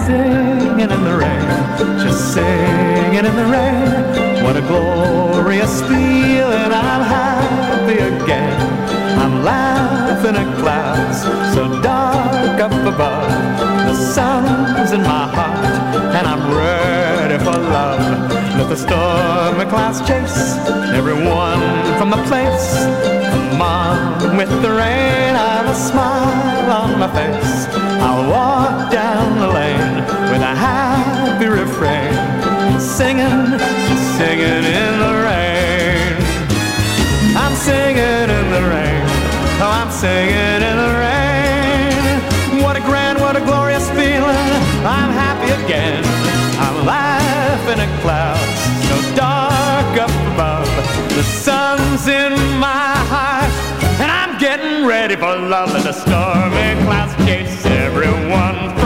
singing in the rain, just singing in the rain. What a glorious feeling, I'm happy again. I'm laughing at clouds so dark up above. The sun's in my heart and I'm ready for love. Let the stormy clouds chase everyone from the place. Come on with the rain, I've a smile on my face. I'll walk down the lane with a happy refrain, singing, singing in the rain. I'm singing in the rain, oh, I'm singing in the rain. What a grand, what a glorious feeling, I'm happy again. I'm laughing at clouds so dark up above. The sun's in my heart and I'm getting ready for love. Let the stormy clouds chase everyone